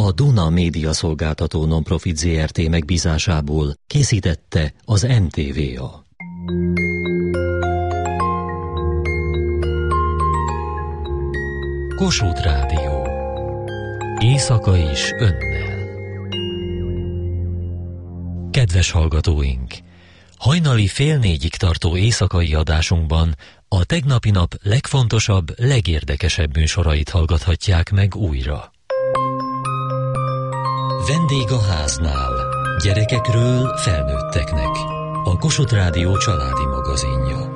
a Duna Média Szolgáltató Nonprofit Zrt. Megbízásából készítette az NTVA. Kossuth Rádió. Éjszaka is önnel. Kedves hallgatóink! Hajnali 3:30-ig tartó éjszakai adásunkban a tegnapi nap legfontosabb, legérdekesebb műsorait hallgathatják meg újra. Vendég a háznál. Gyerekekről felnőtteknek. A Kossuth Rádió családi magazinja.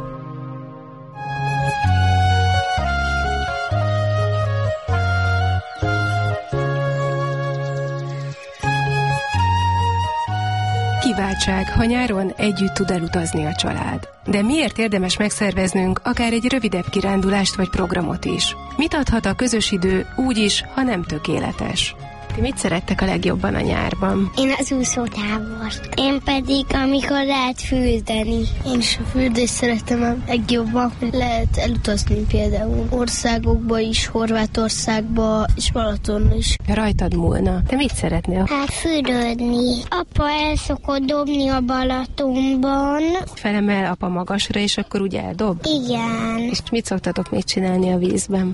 Kiváltság, ha nyáron együtt tud elutazni a család. De miért érdemes megszerveznünk akár egy rövidebb kirándulást vagy programot is? Mit adhat a közös idő úgy is, ha nem tökéletes? Ti mit szerettek a legjobban a nyárban? Én az úszótábort. Én pedig, amikor lehet fürdeni. Én is a fürdést szeretem a legjobban. Lehet elutazni például országokba is, Horvátországba és Balatonra is. Rajtad múlna. Te mit szeretnél? Hát fürödni. Apa el szokott dobni a Balatonban. Felemel apa magasra, és akkor ugye eldob? Igen. És mit szoktatok még csinálni a vízben?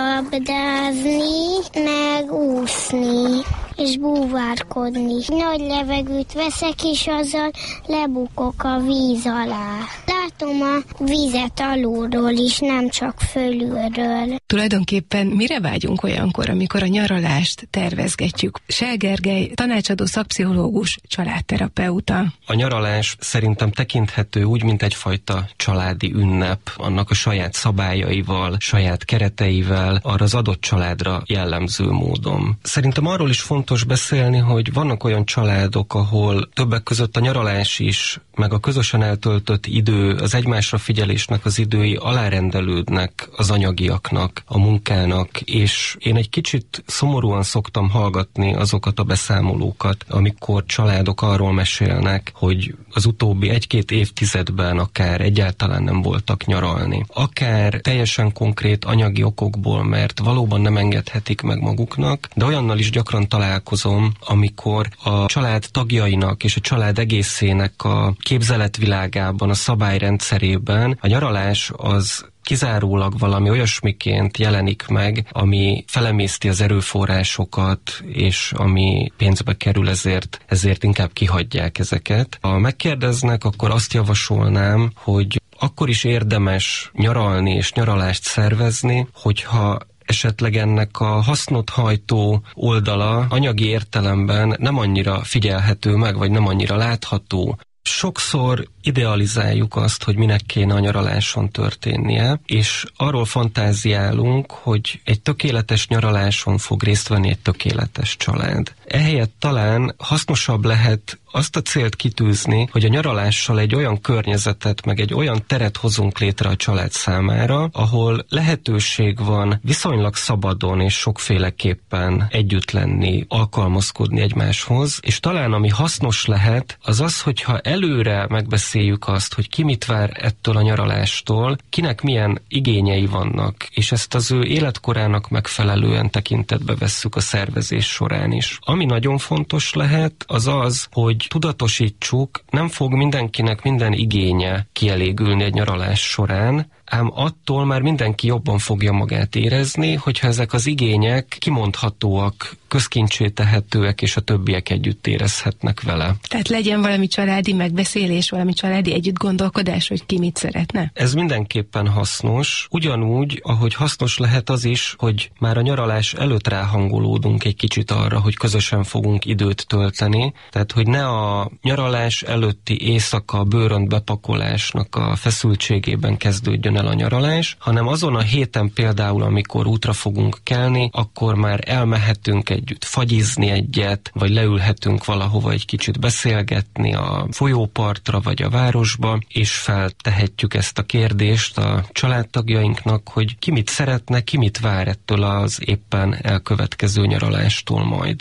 Labdázni, meg úszni. És búvárkodni. Nagy levegőt veszek, és azzal lebukok a víz alá. Látom a vizet alulról is, nem csak fölülről. Tulajdonképpen mire vágyunk olyankor, amikor a nyaralást tervezgetjük? Sel Gergely, tanácsadó szakpszichológus, családterapeuta. A nyaralás szerintem tekinthető úgy, mint egyfajta családi ünnep, annak a saját szabályaival, saját kereteivel, arra az adott családra jellemző módon. Szerintem arról is fontos beszélni, hogy vannak olyan családok, ahol többek között a nyaralás is, meg a közösen eltöltött idő, az egymásra figyelésnek az idői alárendelődnek az anyagiaknak, a munkának, és én egy kicsit szomorúan szoktam hallgatni azokat a beszámolókat, amikor családok arról mesélnek, hogy az utóbbi 1-2 évtizedben akár egyáltalán nem voltak nyaralni. Akár teljesen konkrét anyagi okokból, mert valóban nem engedhetik meg maguknak, de olyannal is gyakran találkozom, amikor a család tagjainak és a család egészének a képzeletvilágában, a szabályrendszerében a nyaralás az kizárólag valami olyasmiként jelenik meg, ami felemészti az erőforrásokat, és ami pénzbe kerül, ezért inkább kihagyják ezeket. Ha megkérdeznek, akkor azt javasolnám, hogy akkor is érdemes nyaralni és nyaralást szervezni, hogyha esetleg ennek a hasznot hajtó oldala anyagi értelemben nem annyira figyelhető meg, vagy nem annyira látható. Sokszor idealizáljuk azt, hogy minek kéne a nyaraláson történnie, és arról fantáziálunk, hogy egy tökéletes nyaraláson fog részt venni egy tökéletes család. Ehelyett talán hasznosabb lehet azt a célt kitűzni, hogy a nyaralással egy olyan környezetet, meg egy olyan teret hozunk létre a család számára, ahol lehetőség van viszonylag szabadon és sokféleképpen együtt lenni, alkalmazkodni egymáshoz, és talán ami hasznos lehet, az az, hogyha előre megbeszéljük azt, hogy ki mit vár ettől a nyaralástól, kinek milyen igényei vannak, és ezt az ő életkorának megfelelően tekintetbe vesszük a szervezés során is. Ami nagyon fontos lehet, az az, hogy tudatosítsuk, nem fog mindenkinek minden igénye kielégülni egy nyaralás során, ám attól már mindenki jobban fogja magát érezni, hogyha ezek az igények kimondhatóak, közkincsé tehetőek, és a többiek együtt érezhetnek vele. Tehát legyen valami családi megbeszélés, valami családi együttgondolkodás, hogy ki mit szeretne? Ez mindenképpen hasznos. Ugyanúgy, ahogy hasznos lehet az is, hogy már a nyaralás előtt ráhangolódunk egy kicsit arra, hogy közösen fogunk időt tölteni. Tehát, hogy ne a nyaralás előtti éjszaka bőrönt bepakolásnak a feszültségében kezdődjön el a nyaralás, hanem azon a héten például, amikor útra fogunk kelni, akkor már elmehetünk együtt fagyizni egyet, vagy leülhetünk valahova egy kicsit beszélgetni a folyópartra, vagy a városba, és feltehetjük ezt a kérdést a családtagjainknak, hogy ki mit szeretne, ki mit vár ettől az éppen elkövetkező nyaralástól majd.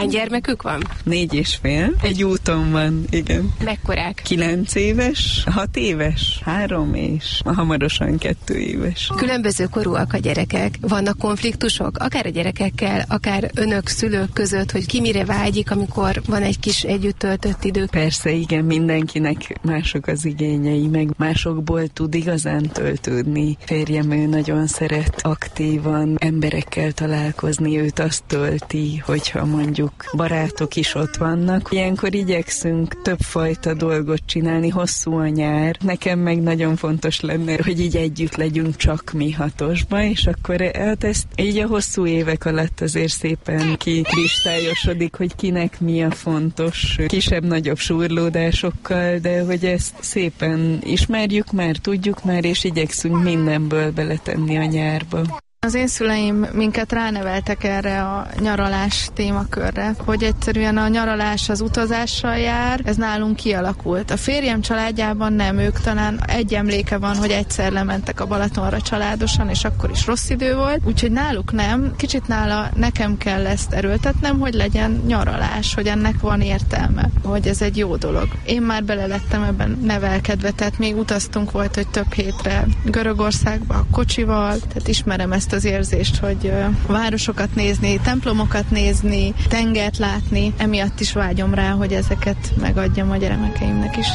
Hány gyermekük van? 4,5. Egy úton van, igen. Mekkorák? 9 éves, 6 éves, 3 és hamarosan 2 éves. Különböző korúak a gyerekek. Vannak konfliktusok, akár a gyerekekkel, akár önök, szülők között, hogy ki mire vágyik, amikor van egy kis együtt töltött idő? Persze, igen, mindenkinek mások az igényei, meg másokból tud igazán töltődni. Férjem, ő nagyon szeret aktívan emberekkel találkozni, őt azt tölti, hogyha mondjuk barátok is ott vannak. Ilyenkor igyekszünk többfajta dolgot csinálni, hosszú a nyár. Nekem meg nagyon fontos lenne, hogy így együtt legyünk csak mi 6-osba, és akkor hát ezt így a hosszú évek alatt azért szépen kikristályosodik, hogy kinek mi a fontos, kisebb-nagyobb súrlódásokkal, de hogy ezt szépen ismerjük már, tudjuk már, és igyekszünk mindenből beletenni a nyárba. Az én szüleim minket ráneveltek erre a nyaralás témakörre, hogy egyszerűen a nyaralás az utazással jár, ez nálunk kialakult. A férjem családjában nem, ők talán egy emléke van, hogy egyszer lementek a Balatonra családosan, és akkor is rossz idő volt, úgyhogy náluk nem. Kicsit nála nekem kell ezt erőltetnem, hogy legyen nyaralás, hogy ennek van értelme, hogy ez egy jó dolog. Én már belelettem ebben nevelkedve, tehát még utaztunk, volt, hogy több hétre Görögországba a kocsival, tehát ismerem ezt az érzést, hogy városokat nézni, templomokat nézni, tengert látni, emiatt is vágyom rá, hogy ezeket megadjam a gyermekeimnek is.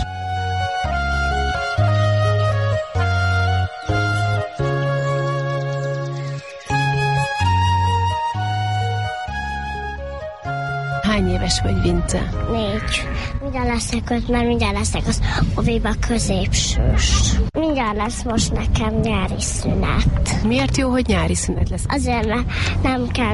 Hány éves vagy, Vince? 4. Mindjárt leszek 5, mert mindjárt leszek az oviba középsős. Mindjárt lesz most nekem nyári szünet. Miért jó, hogy nyári szünet lesz? Azért, mert nem kell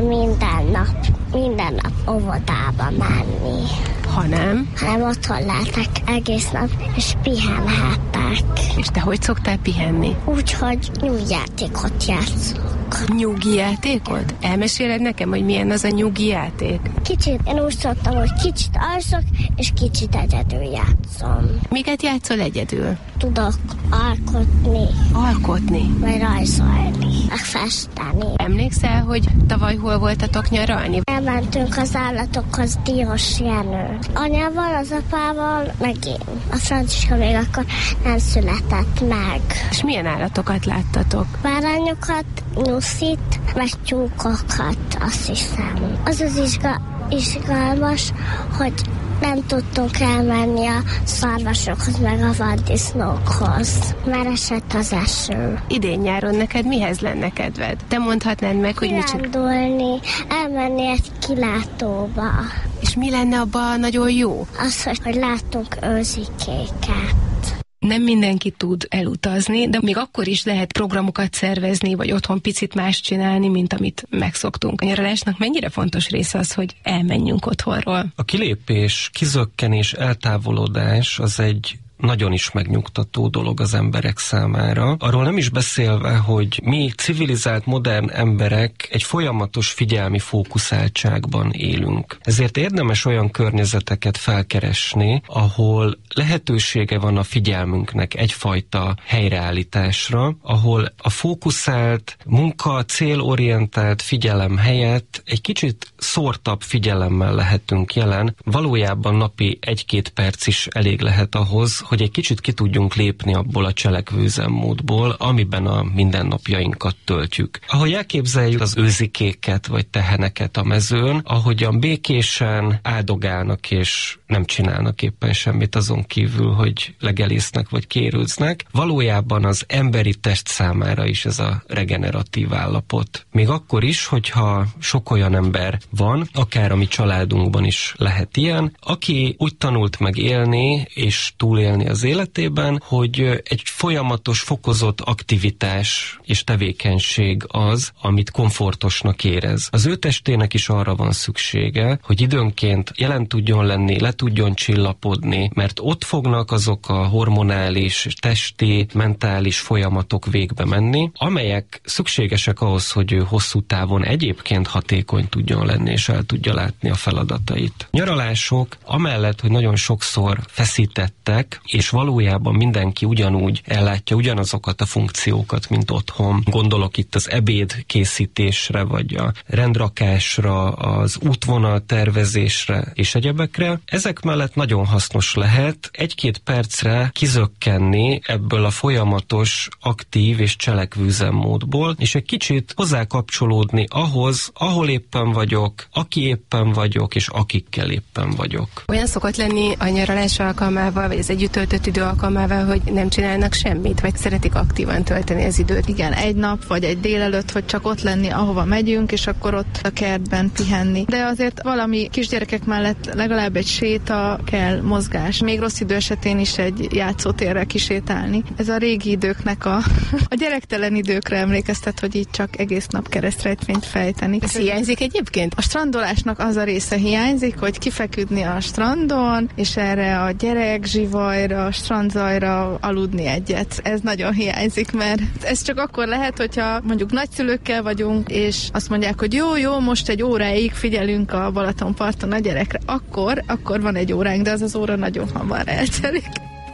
minden nap óvodába menni. Hanem otthon lehetek egész nap, és pihenhetek. És te hogy szoktál pihenni? Úgyhogy nyugjátékot játszok. Nyugi játékot? Elmeséled nekem, hogy milyen az a nyugi játék? Kicsit, én úgy szoktam, hogy kicsit alszok, és kicsit egyedül játszom. Miket játszol egyedül? Tudok alkotni. Alkotni? Vagy rajzolni. Meg festeni. Emlékszel, hogy tavaly hol voltatok nyaralni? Elmentünk az állatokhoz Diós Jenő. Anyával, az apával, meg én. A Franciska még akkor nem született meg. És milyen állatokat láttatok? Bárányokat, nyuszit, meg tyúkokat, azt hiszem. Az izgalmas, hogy nem tudtunk elmenni a szarvasokhoz, meg a vaddisznókhoz, mert esett az eső. Idén nyáron neked mihez lenne kedved? Te mondhatnád meg, hogy mit csinálni? Kirándulni, elmenni egy kilátóba. És mi lenne abban nagyon jó? Az, hogy látunk őzikéket. Nem mindenki tud elutazni, de még akkor is lehet programokat szervezni, vagy otthon picit más csinálni, mint amit megszoktunk. A nyaralásnak mennyire fontos része az, hogy elmenjünk otthonról? A kilépés, kizökkenés, eltávolodás az egy nagyon is megnyugtató dolog az emberek számára. Arról nem is beszélve, hogy mi civilizált, modern emberek egy folyamatos figyelmi fókuszáltságban élünk. Ezért érdemes olyan környezeteket felkeresni, ahol lehetősége van a figyelmünknek egyfajta helyreállításra, ahol a fókuszált, munka, célorientált figyelem helyett egy kicsit szórtabb figyelemmel lehetünk jelen. Valójában napi 1-2 perc is elég lehet ahhoz, hogy egy kicsit ki tudjunk lépni abból a cselekvőzemmódból, amiben a mindennapjainkat töltjük. Ahogy elképzeljük az őzikéket vagy teheneket a mezőn, ahogyan békésen áldogálnak és nem csinálnak éppen semmit azon kívül, hogy legelésznek vagy kérőznek, valójában az emberi test számára is ez a regeneratív állapot. Még akkor is, hogyha sok olyan ember van, akár a mi családunkban is lehet ilyen, aki úgy tanult meg élni és túlélni az életében, hogy egy folyamatos, fokozott aktivitás és tevékenység az, amit komfortosnak érez. Az ő testének is arra van szüksége, hogy időnként jelen tudjon lenni, le tudjon csillapodni, mert ott fognak azok a hormonális, testi, mentális folyamatok végbe menni, amelyek szükségesek ahhoz, hogy ő hosszú távon egyébként hatékony tudjon lenni, és el tudja látni a feladatait. Nyaralások, amellett, hogy nagyon sokszor feszítettek, és valójában mindenki ugyanúg ellátja ugyanazokat a funkciókat, mint otthon. Gondolok itt az ebéd készítésre, vagy a rendrakásra, az útvonal tervezésre és egyebekre. Ezek mellett nagyon hasznos lehet egy-két percre kizökkenni ebből a folyamatos, aktív és cselekvő üzemmódból, és egy kicsit hozzákapcsolódni ahhoz, ahol éppen vagyok, aki éppen vagyok, és akikkel éppen vagyok. Olyan szokott lenni a nyaralás alkalmával, vagy az együtt töltött idő alkalmával, hogy nem csinálnak semmit, vagy szeretik aktívan tölteni az időt? Igen, egy nap, vagy egy délelőtt, hogy csak ott lenni, ahova megyünk, és akkor ott a kertben pihenni. De azért valami kisgyerekek mellett legalább egy séta kell, mozgás. Még rossz idő esetén is egy játszótérre kisétálni. Ez a régi időknek a gyerektelen időkre emlékeztet, hogy így csak egész nap keresztrejtvényt fejteni. Ez hiányzik egyébként? A strandolásnak az a része hiányzik, hogy kifeküdni a strandon, és erre a gyerek zsivajra, a strandzajra aludni egyet. Ez nagyon hiányzik, mert ez csak akkor lehet, hogyha mondjuk nagyszülőkkel vagyunk, és azt mondják, hogy jó, most egy óráig figyelünk a Balatonparton a gyerekre. Akkor van egy óránk, de az óra nagyon hamar eltelik.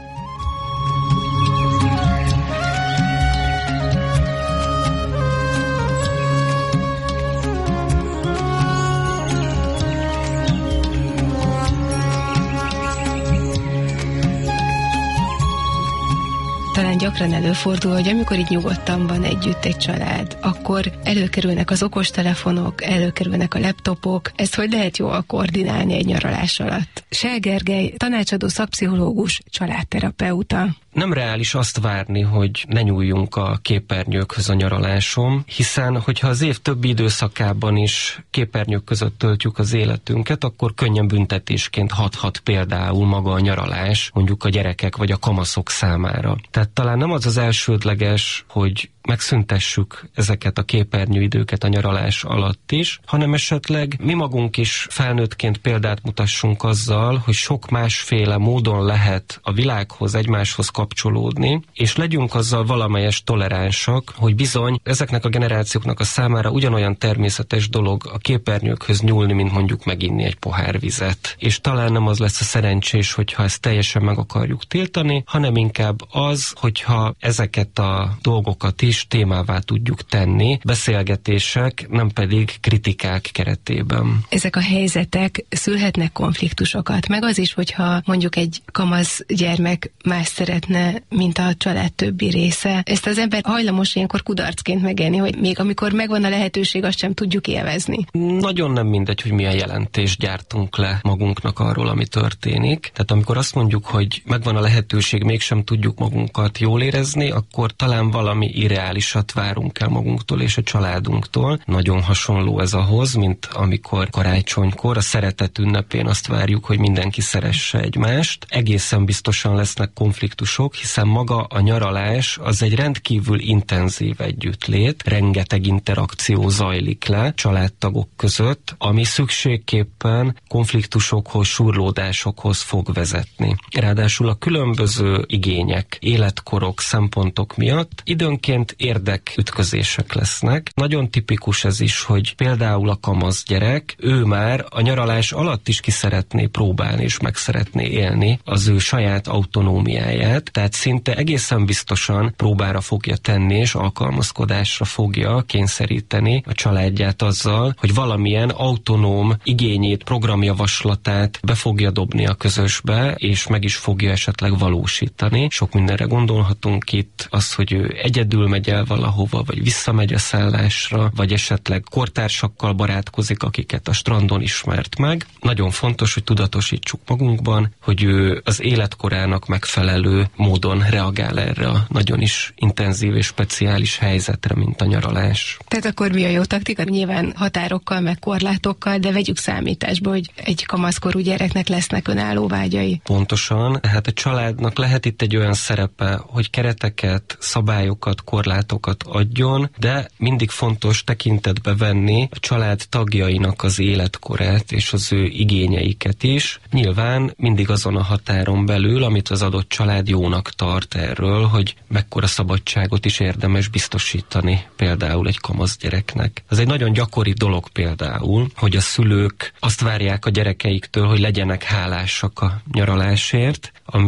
Talán gyakran előfordul, hogy amikor így nyugodtan van együtt egy család, akkor előkerülnek az okostelefonok, előkerülnek a laptopok. Ezt hogy lehet jól koordinálni egy nyaralás alatt? Sel Gergely, tanácsadó szakpszichológus, családterapeuta. Nem reális azt várni, hogy ne nyúljunk a képernyőkhöz a nyaraláson, hiszen hogyha az év többi időszakában is képernyők között töltjük az életünket, akkor könnyen büntetésként hathat például maga a nyaralás, mondjuk a gyerekek vagy a kamaszok számára. Tehát talán nem az az elsődleges, hogy megszüntessük ezeket a képernyőidőket a nyaralás alatt is, hanem esetleg mi magunk is felnőttként példát mutassunk azzal, hogy sok másféle módon lehet a világhoz, egymáshoz kapcsolódni, és legyünk azzal valamelyes toleránsak, hogy bizony ezeknek a generációknak a számára ugyanolyan természetes dolog a képernyőkhöz nyúlni, mint mondjuk meginni egy pohár vizet. És talán nem az lesz a szerencsés, hogyha ezt teljesen meg akarjuk tiltani, hanem inkább az, hogyha ezeket a dolgokat is témává tudjuk tenni, beszélgetések, nem pedig kritikák keretében. Ezek a helyzetek szülhetnek konfliktusokat, meg az is, hogyha mondjuk egy kamasz gyermek más szeretne, mint a család többi része. Ezt az ember hajlamos ilyenkor kudarcként megélni, hogy még amikor megvan a lehetőség, azt sem tudjuk élvezni. Nagyon nem mindegy, hogy milyen jelentést gyártunk le magunknak arról, ami történik. Tehát amikor azt mondjuk, hogy megvan a lehetőség, mégsem tudjuk magunkat jól érezni, akkor talán valami irreálisat várunk el magunktól és a családunktól. Nagyon hasonló ez ahhoz, mint amikor karácsonykor a szeretet ünnepén azt várjuk, hogy mindenki szeresse egymást. Egészen biztosan lesznek konfliktusok, hiszen maga a nyaralás az egy rendkívül intenzív együttlét, rengeteg interakció zajlik le családtagok között, ami szükségképpen konfliktusokhoz, surlódásokhoz fog vezetni. Ráadásul a különböző igények, életkorok, szempontok miatt időnként érdekütközések lesznek. Nagyon tipikus ez is, hogy például a kamasz gyerek, ő már a nyaralás alatt is ki szeretné próbálni és meg szeretné élni az ő saját autonómiáját, tehát szinte egészen biztosan próbára fogja tenni és alkalmazkodásra fogja kényszeríteni a családját azzal, hogy valamilyen autonóm igényét, programjavaslatát be fogja dobni a közösbe, és meg is fogja esetleg valósítani. Sok mindenre gondolhatunk itt, az, hogy ő egyedül megy el valahova, vagy visszamegy a szállásra, vagy esetleg kortársakkal barátkozik, akiket a strandon ismert meg. Nagyon fontos, hogy tudatosítsuk magunkban, hogy ő az életkorának megfelelő módon reagál erre a nagyon is intenzív és speciális helyzetre, mint a nyaralás. Tehát akkor mi a jó taktika? Nyilván határokkal, meg korlátokkal, de vegyük számításba, hogy egy kamaszkorú gyereknek lesznek önálló vágyai. Pontosan, hát a családnak lehet itt egy olyan szerepe, hogy kereteket, szabályokat, korlátokat adjon, de mindig fontos tekintetbe venni a család tagjainak az életkorát és az ő igényeiket is. Nyilván mindig azon a határon belül, amit az adott család jónak tart erről, hogy mekkora szabadságot is érdemes biztosítani például egy kamasz gyereknek. Ez egy nagyon gyakori dolog például, hogy a szülők azt várják a gyerekeiktől, hogy legyenek hálásak a nyaralásért, ami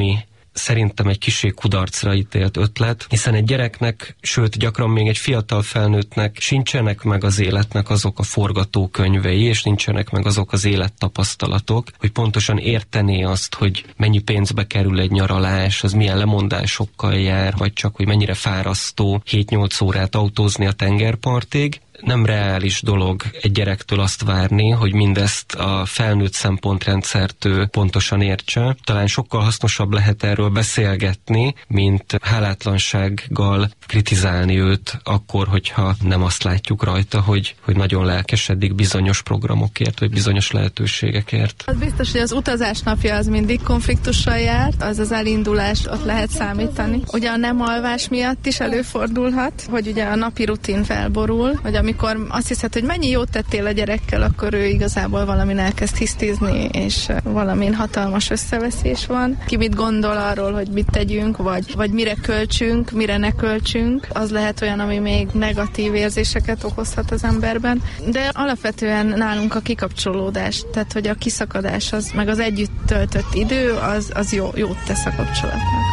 szerintem egy kissé kudarcra ítélt ötlet, hiszen egy gyereknek, sőt gyakran még egy fiatal felnőttnek sincsenek meg az életnek azok a forgatókönyvei, és nincsenek meg azok az élettapasztalatok, hogy pontosan értené azt, hogy mennyi pénzbe kerül egy nyaralás, az milyen lemondásokkal jár, vagy csak, hogy mennyire fárasztó 7-8 órát autózni a tengerpartig. Nem reális dolog egy gyerektől azt várni, hogy mindezt a felnőtt szempontrendszertől pontosan értse. Talán sokkal hasznosabb lehet erről beszélgetni, mint hálátlansággal kritizálni őt akkor, hogyha nem azt látjuk rajta, hogy nagyon lelkesedik bizonyos programokért, vagy bizonyos lehetőségekért. Az biztos, hogy az utazás napja az mindig konfliktussal járt, az az elindulás, ott lehet számítani. Ugye a nem alvás miatt is előfordulhat, hogy ugye a napi rutin felborul, vagy amikor azt hiszed, hogy mennyi jót tettél a gyerekkel, akkor ő igazából valamin elkezd hisztizni, és valamin hatalmas összeveszés van. Ki mit gondol arról, hogy mit tegyünk, vagy mire költsünk, mire ne költsünk, az lehet olyan, ami még negatív érzéseket okozhat az emberben. De alapvetően nálunk a kikapcsolódás, tehát hogy a kiszakadás, az, meg az együtt töltött idő, az jót tesz a kapcsolatnak.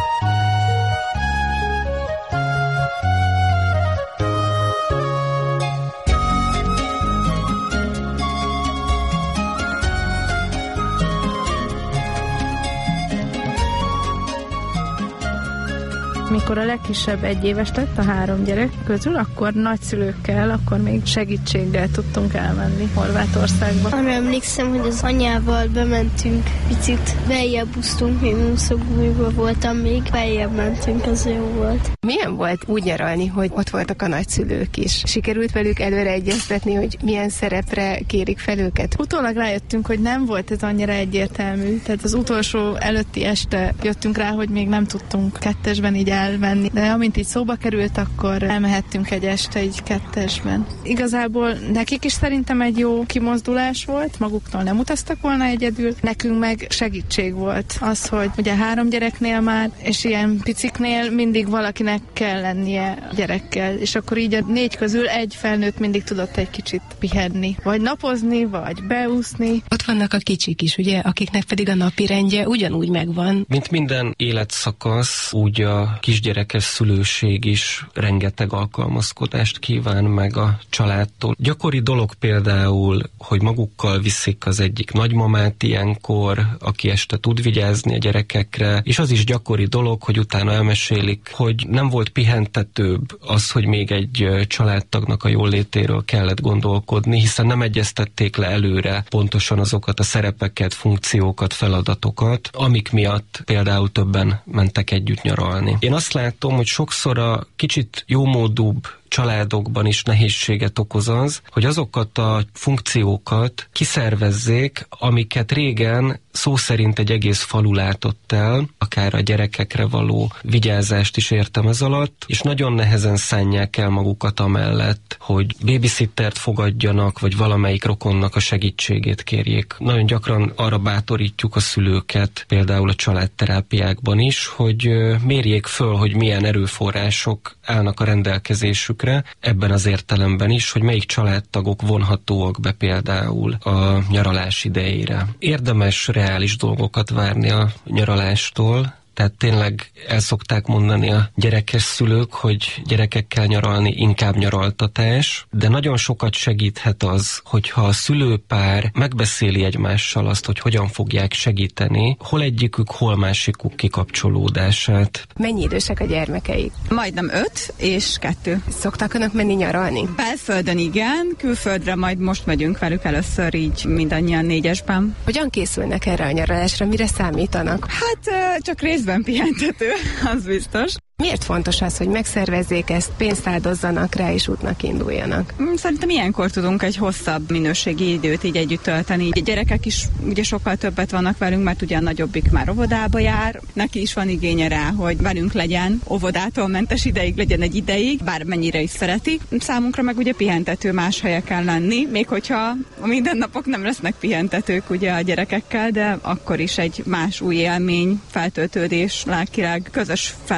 Mikor a legkisebb 1 éves lett a 3 gyerek közül, akkor nagyszülőkkel, akkor még segítséggel tudtunk elmenni Horvátországba. Arra emlékszem, hogy az anyával bementünk, picit beljebb úsztunk, még Muszogújban voltam, még beljebb mentünk, az jó volt. Milyen volt úgy nyaralni, hogy ott voltak a nagyszülők is? Sikerült velük előre egyeztetni, hogy milyen szerepre kérik fel őket? Utólag rájöttünk, hogy nem volt ez annyira egyértelmű, tehát az utolsó előtti este jöttünk rá, hogy még nem tudtunk 2-esben így elmenni, de amint így szóba került, akkor elmehettünk egy este így 2-esben. Igazából nekik is szerintem egy jó kimozdulás volt, maguktól nem utaztak volna egyedül, nekünk meg segítség volt az, hogy ugye 3 gyereknél már, és ilyen piciknél mindig valakinek kell lennie gyerekkel, és akkor így a 4 közül 1 felnőtt mindig tudott egy kicsit pihenni, vagy napozni, vagy beúszni. Ott vannak a kicsik is, ugye, akiknek pedig a napirendje ugyanúgy megvan. Mint minden életszakasz, úgy a kisgyerekes szülőség is rengeteg alkalmazkodást kíván meg a családtól. Gyakori dolog például, hogy magukkal viszik az egyik nagymamát ilyenkor, aki este tud vigyázni a gyerekekre, és az is gyakori dolog, hogy utána elmesélik, hogy nem volt pihentetőbb az, hogy még egy családtagnak a jólétéről kellett gondolkodni, hiszen nem egyeztették le előre pontosan azokat a szerepeket, funkciókat, feladatokat, amik miatt például többen mentek együtt nyaralni. Én azt látom, hogy sokszor a kicsit jómódúbb családokban is nehézséget okoz az, hogy azokat a funkciókat kiszervezzék, amiket régen szó szerint egy egész falu látott el, akár a gyerekekre való vigyázást is értem ez alatt, és nagyon nehezen szánják el magukat amellett, hogy babysittert fogadjanak, vagy valamelyik rokonnak a segítségét kérjék. Nagyon gyakran arra bátorítjuk a szülőket, például a családterápiákban is, hogy mérjék föl, hogy milyen erőforrások állnak a rendelkezésükre, ebben az értelemben is, hogy melyik családtagok vonhatóak be például a nyaralás idejére. Érdemes reális dolgokat várni a nyaralástól, tehát tényleg el szokták mondani a gyerekes szülők, hogy gyerekekkel nyaralni inkább nyaraltatás, de nagyon sokat segíthet az, hogyha a szülőpár megbeszéli egymással azt, hogy hogyan fogják segíteni, hol egyikük, hol másikuk kikapcsolódását. Mennyi idősek a gyermekeik? Majdnem 5 és 2. Szoktak önök menni nyaralni? Belföldön igen, külföldre majd most megyünk velük először így mindannyian 4-esben. Hogyan készülnek erre a nyaralásra? Mire számítanak? Hát csak részben pihentető, az biztos. Miért fontos az, hogy megszervezzék ezt, pénzt áldozzanak rá és útnak induljanak? Szerintem ilyenkor tudunk egy hosszabb minőségi időt így együtt tölteni. A gyerekek is ugye sokkal többet vannak velünk, mert ugye a nagyobbik már óvodába jár. Neki is van igénye rá, hogy velünk legyen, óvodától mentes ideig legyen egy ideig, bármennyire is szereti. Számunkra meg ugye pihentető, más helyeken lenni, még hogyha a mindennapok nem lesznek pihentetők ugye a gyerekekkel, de akkor is egy más új élmény, feltöltődés, lelkileg közös felfrissülés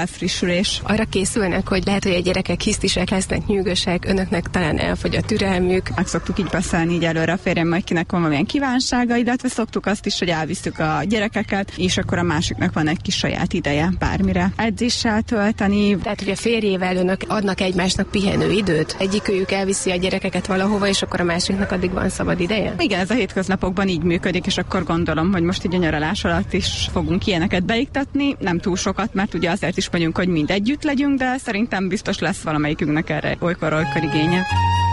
lendülés. Arra készülnek, hogy lehet, hogy a gyerekek hisztisek lesznek, nyűgösek, önöknek talán elfogy a türelmük. Meg szoktuk így beszélni így előre a férjem, majd kinek van valamilyen kívánsága, illetve szoktuk azt is, hogy elviszük a gyerekeket, és akkor a másiknak van egy kis saját ideje bármire edzéssel tölteni. Tehát, hogy a férjével önök adnak egymásnak pihenő időt, egyikőjük elviszi a gyerekeket valahova, és akkor a másiknak addig van szabad ideje? Igen, ez a hétköznapokban így működik, és akkor gondolom, hogy most így a nyaralás alatt is fogunk ilyeneket beiktatni, nem túl sokat, mert ugye azért is megyünk, hogy mind együtt legyünk, de szerintem biztos lesz valamelyikünknek erre olykor igénye.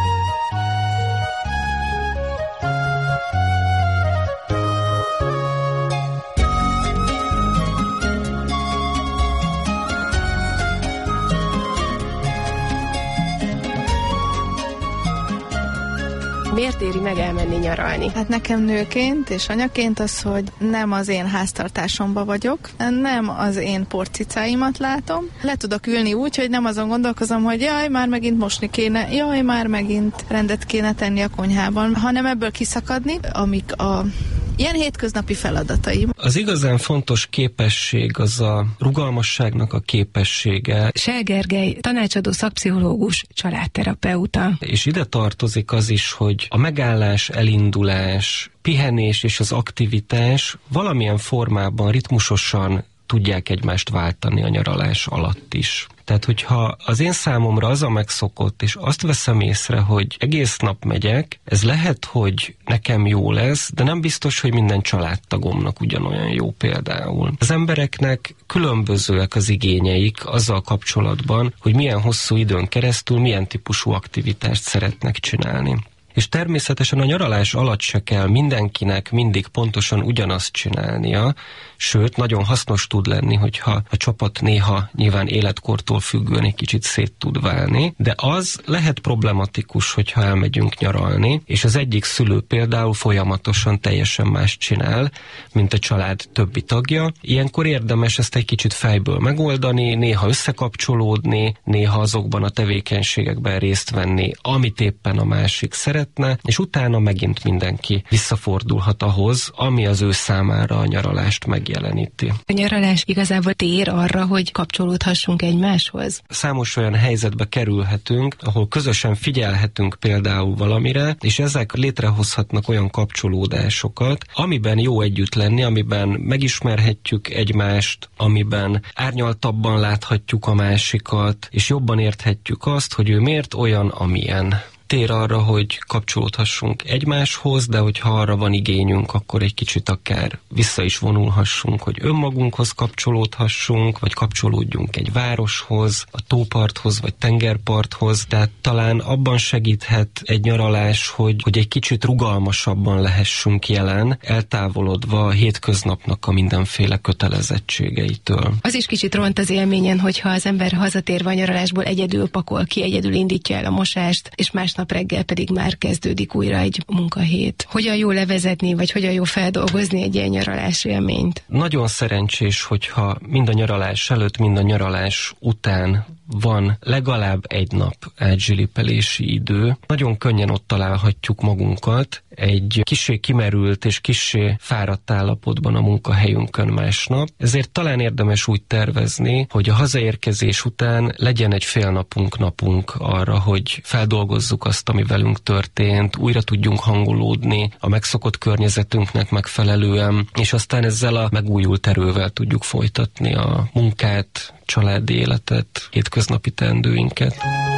Miért éri meg elmenni nyaralni? Hát nekem nőként és anyaként az, hogy nem az én háztartásomba vagyok, nem az én porcicáimat látom. Le tudok ülni úgy, hogy nem azon gondolkozom, hogy jaj, már megint mosni kéne, jaj, már megint rendet kéne tenni a konyhában, hanem ebből kiszakadni, amik a ilyen hétköznapi feladataim. Az igazán fontos képesség az a rugalmasságnak a képessége. Sel Gergely, tanácsadó szakpszichológus, családterapeuta. És ide tartozik az is, hogy a megállás, elindulás, pihenés és az aktivitás valamilyen formában ritmusosan tudják egymást váltani a nyaralás alatt is. Tehát, hogyha az én számomra az a megszokott, és azt veszem észre, hogy egész nap megyek, ez lehet, hogy nekem jó lesz, de nem biztos, hogy minden családtagomnak ugyanolyan jó például. Az embereknek különbözőek az igényeik azzal kapcsolatban, hogy milyen hosszú időn keresztül milyen típusú aktivitást szeretnek csinálni. És természetesen a nyaralás alatt se kell mindenkinek mindig pontosan ugyanazt csinálnia, sőt, nagyon hasznos tud lenni, hogyha a csapat néha nyilván életkortól függően egy kicsit szét tud válni, de az lehet problematikus, hogyha elmegyünk nyaralni, és az egyik szülő például folyamatosan teljesen más csinál, mint a család többi tagja. Ilyenkor érdemes ezt egy kicsit fejből megoldani, néha összekapcsolódni, néha azokban a tevékenységekben részt venni, amit éppen a másik szeretne, és utána megint mindenki visszafordulhat ahhoz, ami az ő számára a nyaralást megjeleníti. A nyaralás igazából tér arra, hogy kapcsolódhassunk egymáshoz? Számos olyan helyzetbe kerülhetünk, ahol közösen figyelhetünk például valamire, és ezek létrehozhatnak olyan kapcsolódásokat, amiben jó együtt lenni, amiben megismerhetjük egymást, amiben árnyaltabban láthatjuk a másikat, és jobban érthetjük azt, hogy ő miért olyan, amilyen. Tér arra, hogy kapcsolódhassunk egymáshoz, de hogyha arra van igényünk, akkor egy kicsit akár vissza is vonulhassunk, hogy önmagunkhoz kapcsolódhassunk, vagy kapcsolódjunk egy városhoz, a tóparthoz, vagy tengerparthoz. Tehát talán abban segíthet egy nyaralás, hogy egy kicsit rugalmasabban lehessünk jelen, eltávolodva a hétköznapnak a mindenféle kötelezettségeitől. Az is kicsit ront az élményen, hogyha az ember hazatérve a nyaralásból egyedül pakol ki, egyedül indítja el a mosást, és másnap reggel pedig már kezdődik újra egy munkahét. Hogyan jó levezetni, vagy hogyan jó feldolgozni egy ilyen nyaralás élményt? Nagyon szerencsés, hogyha mind a nyaralás előtt, mind a nyaralás után van legalább egy nap átzsilipelési idő. Nagyon könnyen ott találhatjuk magunkat egy kissé kimerült és kissé fáradt állapotban a munkahelyünkön másnap. Ezért talán érdemes úgy tervezni, hogy a hazaérkezés után legyen egy fél napunk arra, hogy feldolgozzuk azt, ami velünk történt, újra tudjunk hangolódni a megszokott környezetünknek megfelelően, és aztán ezzel a megújult erővel tudjuk folytatni a munkát, családi életet, hétköznapi teendőinket.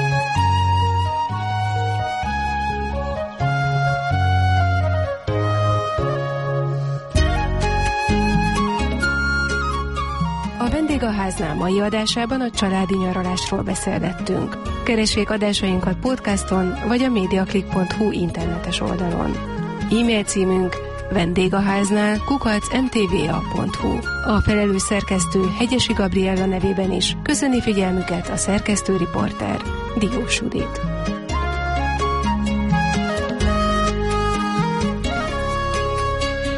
A Vendégháznál mai adásában a családi nyaralásról beszélgettünk. Keressék adásainkat podcaston vagy a mediaclick.hu internetes oldalon. E-mail címünk vendégháznál@mtva.hu. A felelős szerkesztő Hegyesi Gabriella nevében is köszöni figyelmüket a szerkesztő riporter Diós Judit.